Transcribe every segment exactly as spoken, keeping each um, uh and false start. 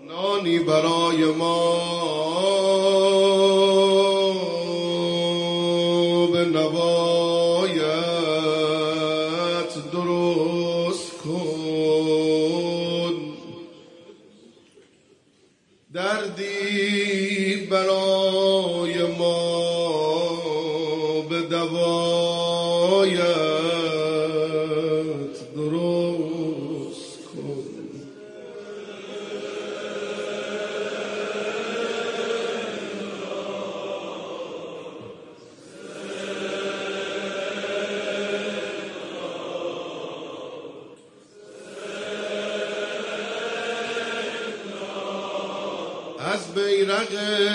نانی برای ما به نوایت درست کن، دردی برای ما به دوایت درست کن. از بیرق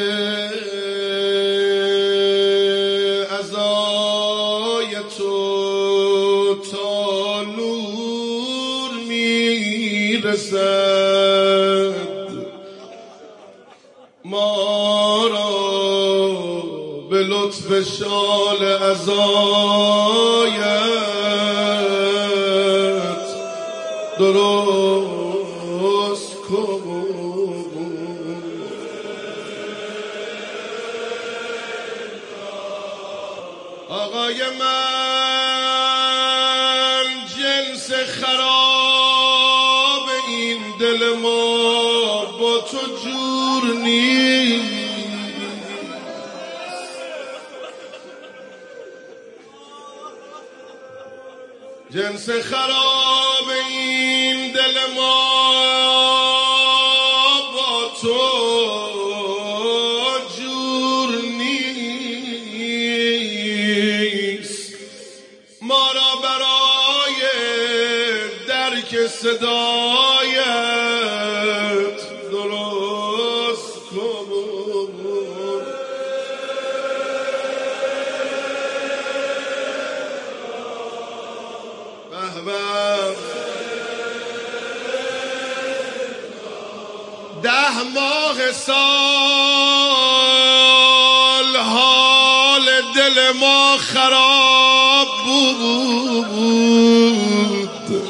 عزای تو تا نور میرسد، ما را به لطف شال عزایت درست کن. آقای من جنس خراب این دل ما با تو جور نیست، جنس خراب این دل ما با تو جور نیست، ما را برای درک صدایت درست کن. ده ماه سال حال دل ما خراب بود،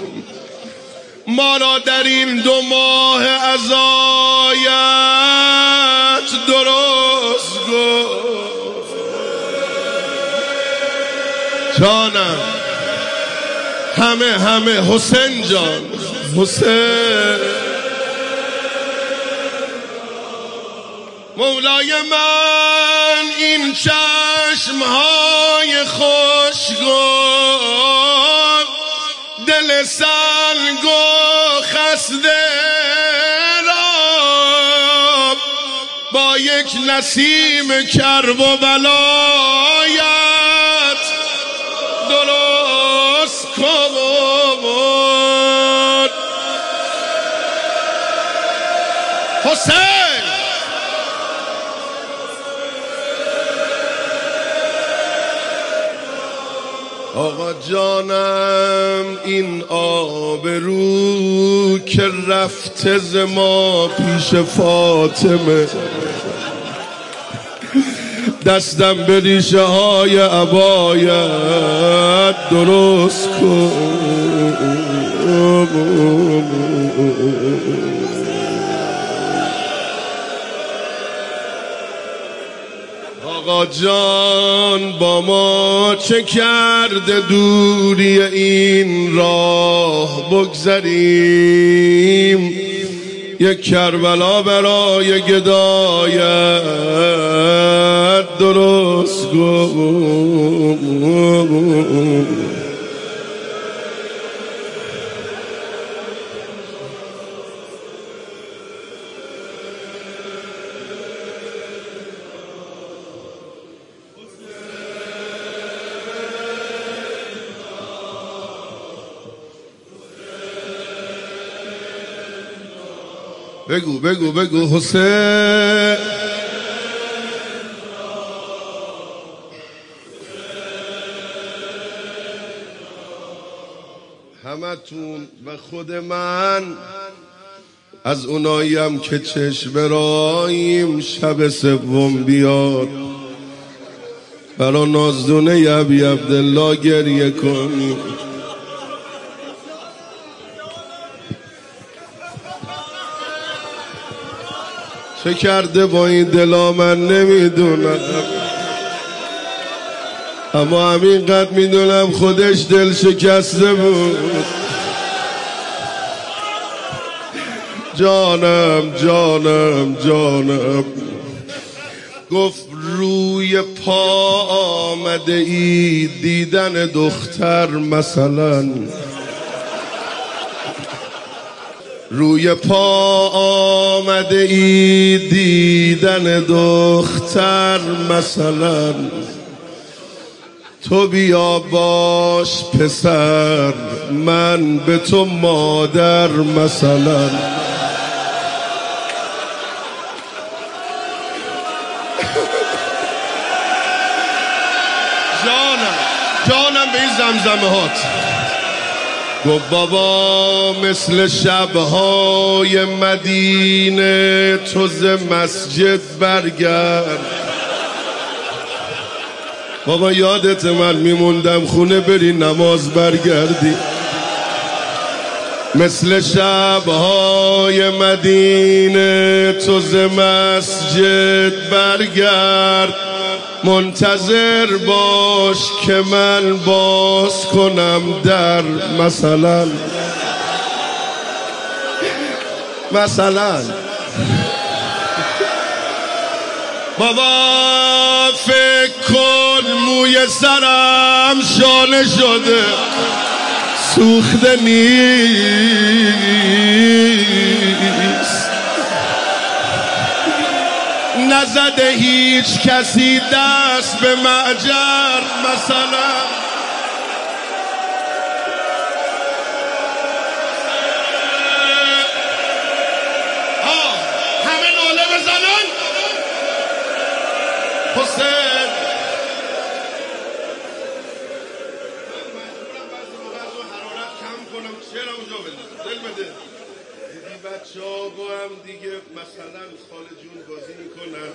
ما را در این دو ماه عزایت درست کن. جانم همه همه حسین جان، حسین مولای من، این چشمهای خوشگل دل سنگ و خسته را با یک نسیم کرب و بلایت درست کن. حسین آقا جانم، این آبرو که رفته ز ما پیش فاطمه، دستم به ریشه های عبایت درست کن. آقا جان با ما چه کرده دوری این راه بگذریم، یک کربلا برای گدایت درست کن. بگو بگو بگو حسین. همتون و خود من از اوناییم که چشم راییم شب سوم بیاد برا نازدونه ابی عبدالله گریه کنیم. چه کرده با این دلا من نمیدونم، اما همینقدر میدونم خودش دل شکسته بود. جانم جانم جانم. گفت روی پا آمده ای دیدن دختر مثلا، روی پا آمده ای دیدن دختر مثلا، تو بیا باش پسر من به تو مادر مثلا. جانم جانم به این زمزمه هات. گفت بابا مثل شبهای مدینه تو ز مسجد برگرد. بابا یادت من میموندم خونه بری نماز برگردی. مثل شبهای مدینه تو ز مسجد برگرد، منتظر باش که من باز کنم در مثلا. مثلا بابا فکر کن موی سرم شانه شده سوخته نیست، نزده هیچ کسی دست به معجر مثلا. ها همه ناله بزنن. حسین حرارت کم کنم چرا اونجا بده دل بده. دیدی بچه ها با هم دیگه مثلا خاله جون بازی میکنن،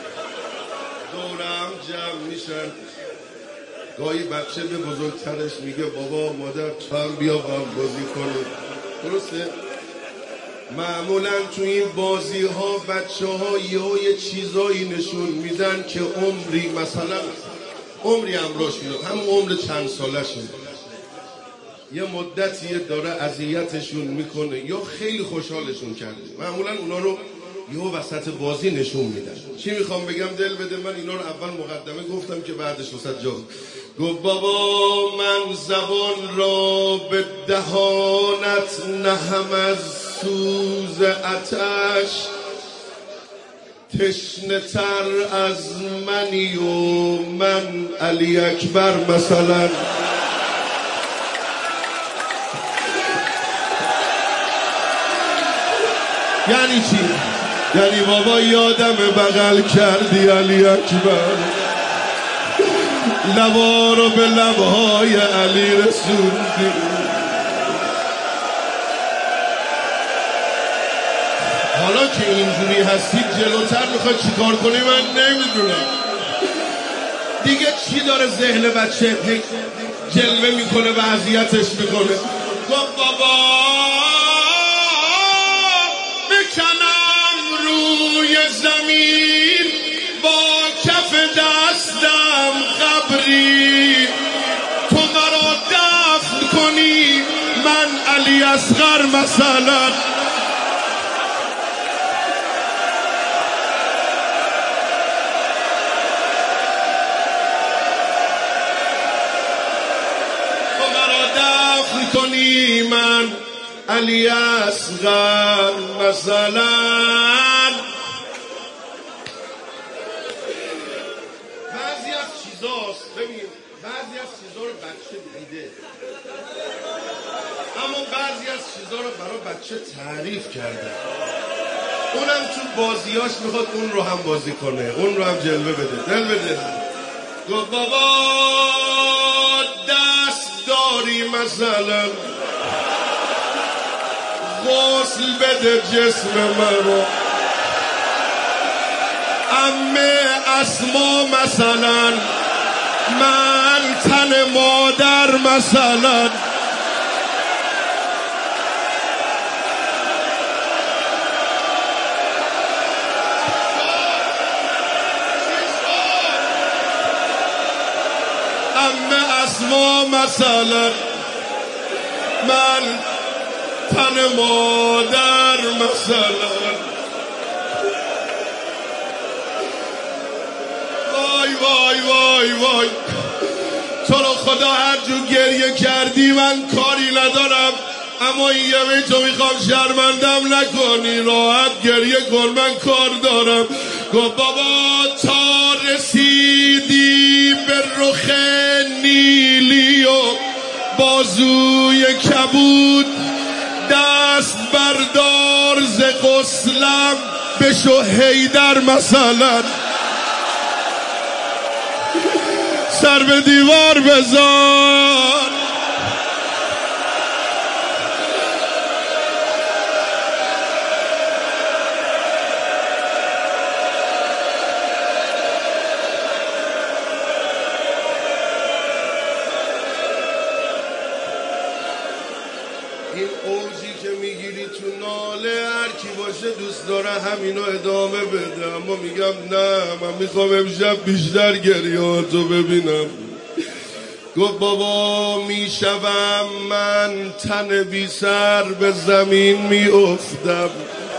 دورم جمع میشن، گاهی بچه به بزرگترش میگه بابا مادر تو هم بیا با هم بازی کنه. درسته؟ معمولا تو این بازی ها بچه ها یه چیزایی نشون میدن که عمری مثلا عمری امراش میاد، هم عمر چند سالشه، یه مدتیه داره اذیتشون میکنه یا خیلی خوشحالشون کرده. معمولا اونا رو یه وسط بازی نشون میدن. چی میخوام بگم دل بده؟ من اینا رو اول مقدمه گفتم که بعدش وسط جا گفت بابا من زبان را به دهانت نهم از سوز آتش، تشنه تر از منی و من علی اکبر مثلا. یعنی چی؟ یعنی بابا یادم بغل کردی علی اکبر، لبا رو به لبهای علی رسوندی. حالا که اینجوری هستید جلوتر میخواد چیکار کنی من نمیدونم دیگه. چی داره ذهن بچه جلوه میکنه و اذیتش میکنه. گفت بابا بکنم روی زمین با کف دستم قبری، تو مرا دفن کنی من علی اصغر مثلا. کنی من علی اصغر مثلا. بعضی از چیزاست ببین، بعضی از چیزا رو بچه دیده اما بعضی از چیزا رو برای بچه تعریف کرده، اونم تو بازیاش میخواد اون رو هم بازی کنه، اون رو هم جلوه بده. دل بده. گفت بابا دست داری مثلا غسل بده جسم مرا، عمه اسما مثلا من تن مادر مثلا. ما مثلا من تن مادر مثلا وای وای وای وای تو رو خدا هر جور گریه کردی من کاری ندارم، اما این یه تو میخوام شرمندم نکنی، راحت گریه کن من کار دارم. گفت بابا تا رسیدی به رخ نیلی و بازوی کبود، دست بردار ز غسلم بشو حیدر مثلا، سر به دیوار بذار. این اوجی که میگیری تو ناله هر کی باشه دوست داره همینو ادامه بده، اما میگم نه من میخوام امشب بیشتر گریهاتو ببینم. گفت بابا میشوم من تن بی سر به زمین میافتم.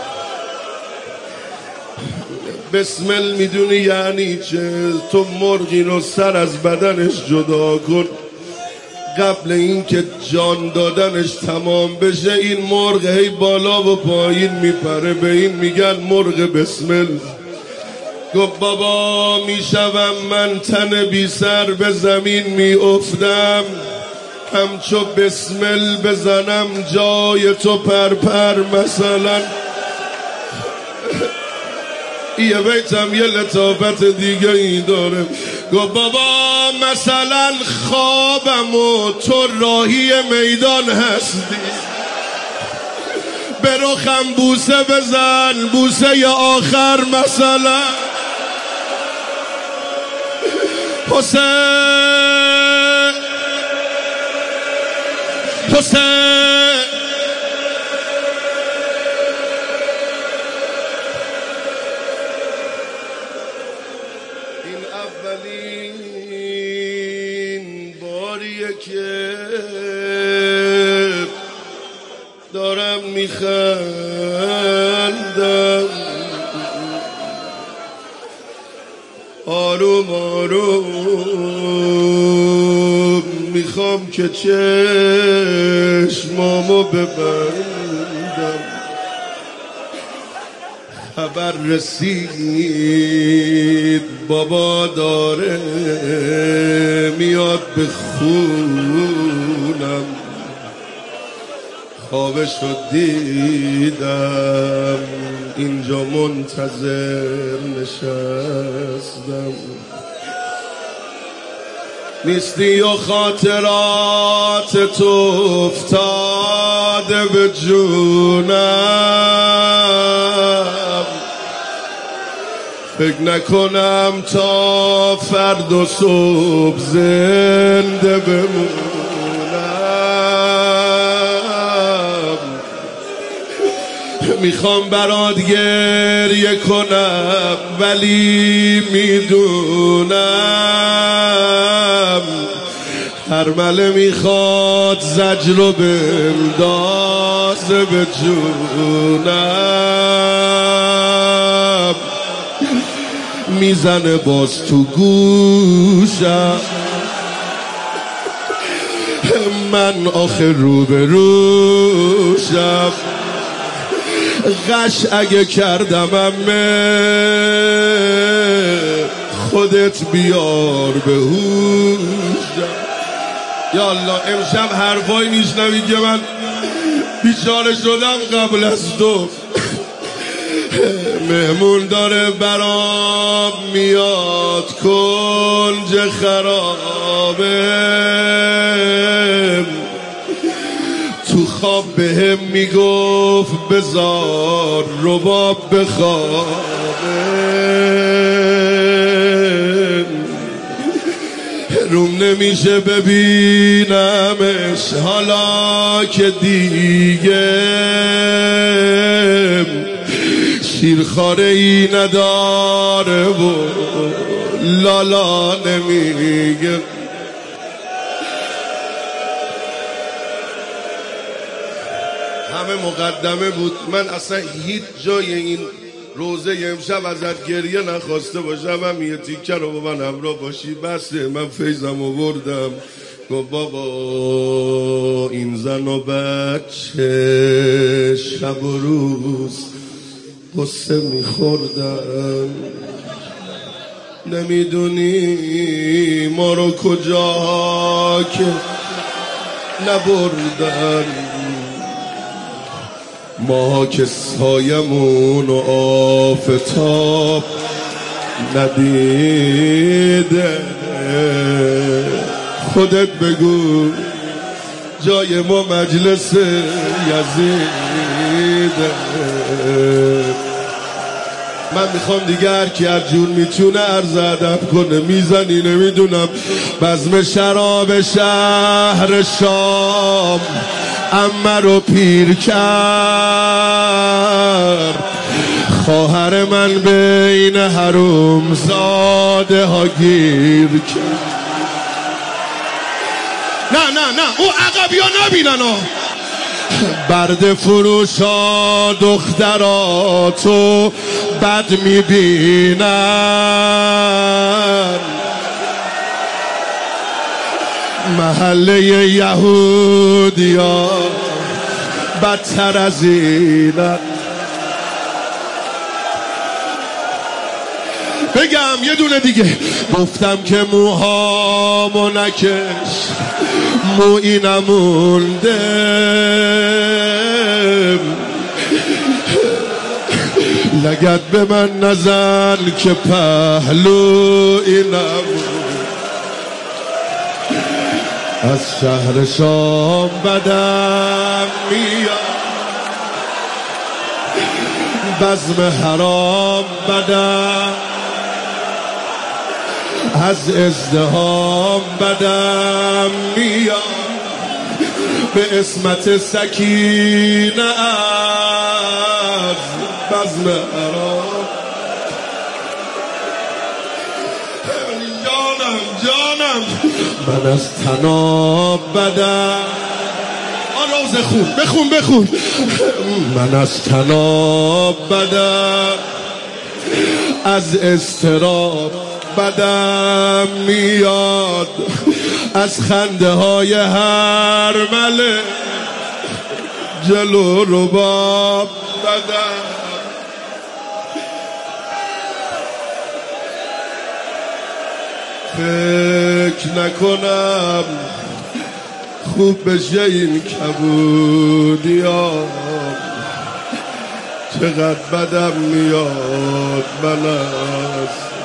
بسمل میدونی یعنی چه؟ تو مرغین رو سر از بدنش جدا کن قبل اینکه جان دادنش تمام بشه. این مرغ هی بالا و پایین میپره، به این میگن مرغ بسمل. گفت بابا میشوم من تن بی سر به زمین میافتم، همچو بسمل بزنم جای تو پرپر مثلا. یه بیتم یه لطافت دیگه ای داره. گفت بابا مثلا خوابم و تو راهی میدان هستی، به رخم بوسه بزن بوسه آخر مثلا. حسین حسین این اولین باریه که دارم میخندم، آروم آروم میخوام که چشمامو ببندم. خبر رسید بابا داره میاد به خونم، خوابشو دیدم اینجا منتظر نشستم. نیستی و خاطرات تو افتاده به جونم، فکر نکنم تا فردا صبح زنده بمونم. میخوام برات گریه کنم ولی میدونم هر مله میخواد زجر رو بندازه به جونم. میزنه باز تو گوشم من آخه رو به روشم. غش اگه کردم امه خودت بیار به هوشم. یا الله امشب حرفایی میشنوید که من بیچاره شدم قبل از تو. مهمون داره برام میاد کنج خرابه، تو خواب بهم میگفت بذار رباب بخوابه. روم نمیشه ببینمش حالا که دیگه شیرخواره ای نداره و لالا نمیگه. همه مقدمه بود. من اصلا هیچ جای این روزه امشب ازت گریه نخواسته باشم، هم یه تیکه رو با من همراه باشی بسه. من فیضم آوردم گفت بابا این زن و بچه شب و روز قصه میخوردن، نمیدونی ما رو کجا که نبردن، ما که سایمون و آفتاب ندیده. خودت بگو جای ما مجلس یزیده. من میخوام دیگه هر کی هر جور میتونه عرض ادب کنه. میزنی نمیدونم بزم شراب شهر شام عمه رو پیر کرد، خواهر من بین حروم زاده ها گیر کرد. نه نه نه او عقبی ها نبینن ها. برد فروشا دختراتو بد میبینن، محله یهودیا بدتر از اینن. بگم یه دونه دیگه، گفتم که موهامو نکش مویی نمونده، لگد به من نزن که پهلویی نمونده. از شهر شام بدم میاد، بزم حرام بدم، از ازدهام بدم میاد، به اسمت سکینه از بزم حرام. جانم جانم من از تناب بدم. آن روز خون بخون بخون. من از تناب بدم، از استراب بدم میاد، از خنده های هر مله جلو رباب بدم. فکر نکنم خوب بشه این کبودیام، چقدر بدم میاد من از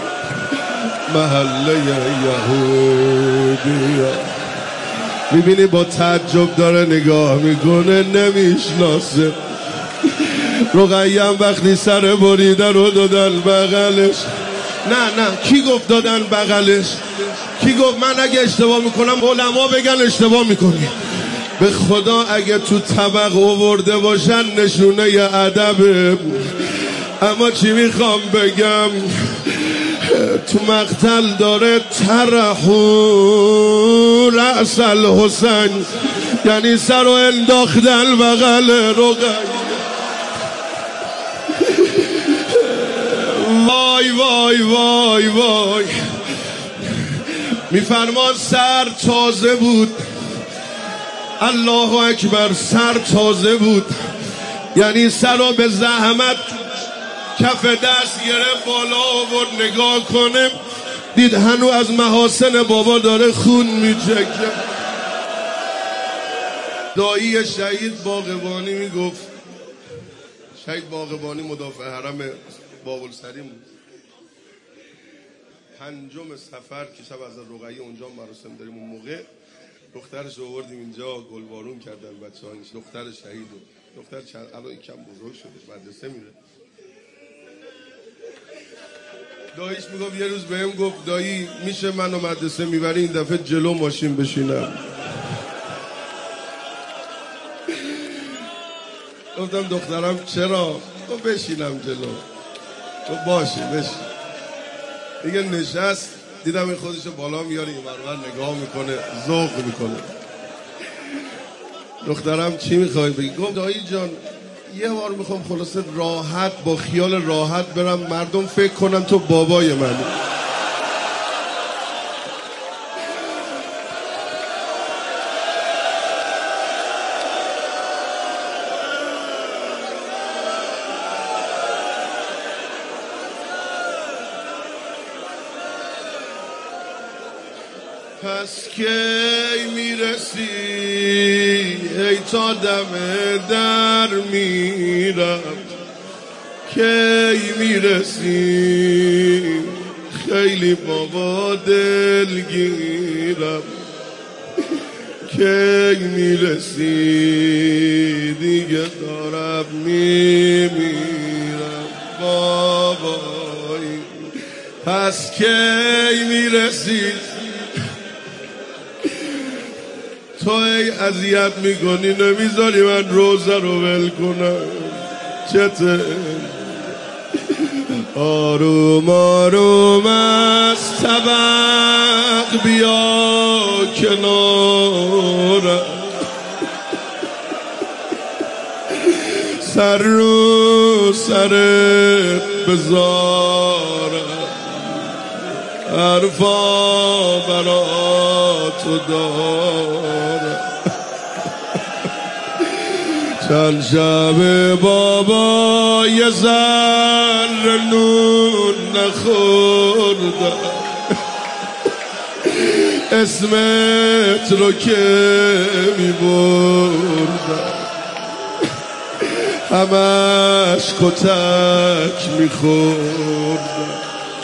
محله یهودیا. میبینی با تعجب داره نگاه میکنه، نمیشناسه. رقیم وقتی سر بریده رو دادن بغلش. نه نه کی گفت دادن بغلش؟ کی گفت؟ من اگه اشتباه میکنم علما بگن اشتباه میکنی. به خدا اگه تو طبق آورده باشن نشونه ی ادبه. اما چی میخوام بگم، تو مقتل داره ترحو رأس الحسین، یعنی سر رو انداختن بغل رقیه. وای وای وای وای. میفرمان سر تازه بود، الله اکبر، سر تازه بود، یعنی سر رو به زحمت کف دست گرفت بالا آورد نگاه کنه، دید هنو از محاسن بابا داره خون میچکه. دایی شهید باقبانی میگفت، شهید باقبانی مدافع حرم باقلسری بود، پنجم سفر که شب از رقیه اونجا مراسم داریم، اون موقع دخترش رو آوردیم اینجا گلبارون کردن بچه‌ها، دختر شهید رو. دختر چند الان کم بزرگ شده مدرسه میره. داییش میگفت یه روز بهم گفت دایی میشه منو مدرسه میبری این دفعه جلو ماشین بشینم؟ گفتم دخترم چرا؟ گفت بشینم جلو. گفت باشه بشین. دیگه نشست، دیدم این خودشو بالا میاره این برابر نگاه میکنه، ذوق میکنه. دخترم چی میخوای بگی؟ گفت دایی جان یه بار میخوام خلاصه راحت با خیال راحت برم مردم فکر کنن تو بابای منی. پس کی میرسی ای تا دم در میرم، کی میرسی خیلی بابا دلگیرم، کی میرسی دیگه دارم میمیرم بابایی. پس کی میرسی تو ای اذیت میکنی نمیذاری من روزه رو ول کنم. چته آروم آروم از طبق بیا کنارم، سر رو سرت بذارم، حرفا برا تو دارم. چند شب بابا یه ذره نون نخوردم، اسمت رو که میبردم، همش کتک میخوردم.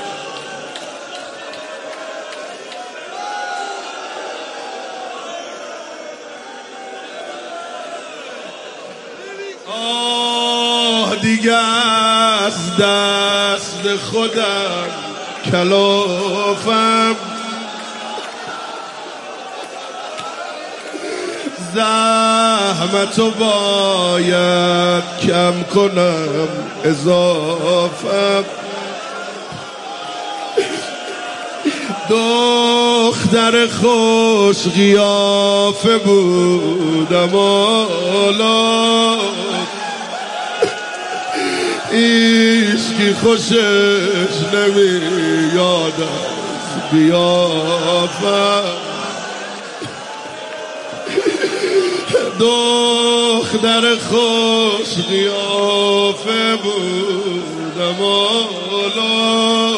آه دیگه از دست خودم کلافم، زحمتو باید کم کنم اضافم. دختر خوش قیافه بودم حالا ایشکی خوشش نمیاد از قیافم. دختر خوش قیافه بودم حالا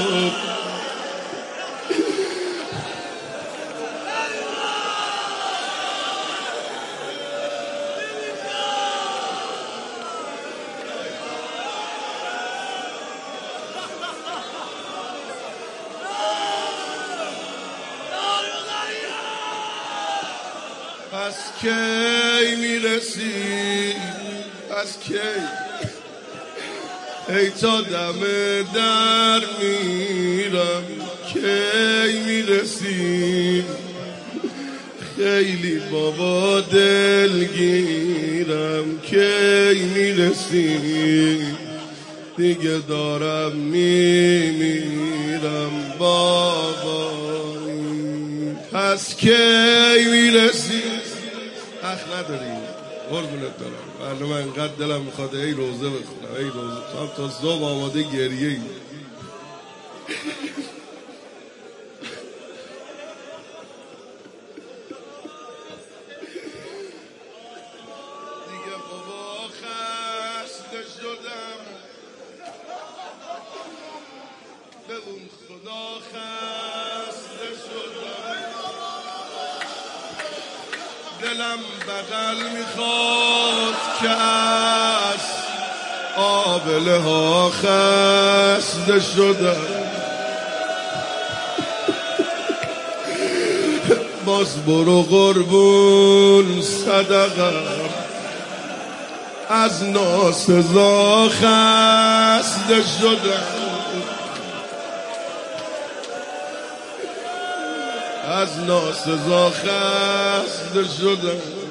پس کی میرسی، پس کی ای تا دم در میرم، کی میرسی خیلی بابا دلگیرم، کی میرسی دیگه دارم میمیرم بابایی. پس کی میرسی حق نداری قربونت دارم، برنامه انقدر دلم میخواد ای روزه بخونم ای روزه تو هم تا صبح آماده گریه ای. دیگه بابا خسته شدم به اون خدا خسته شدم، دلم بغل میخواد که از آبله ها خسته شدم. باز برو قربون صدقم از ناسزا خسته شدم، از ناسزا خسته شدم.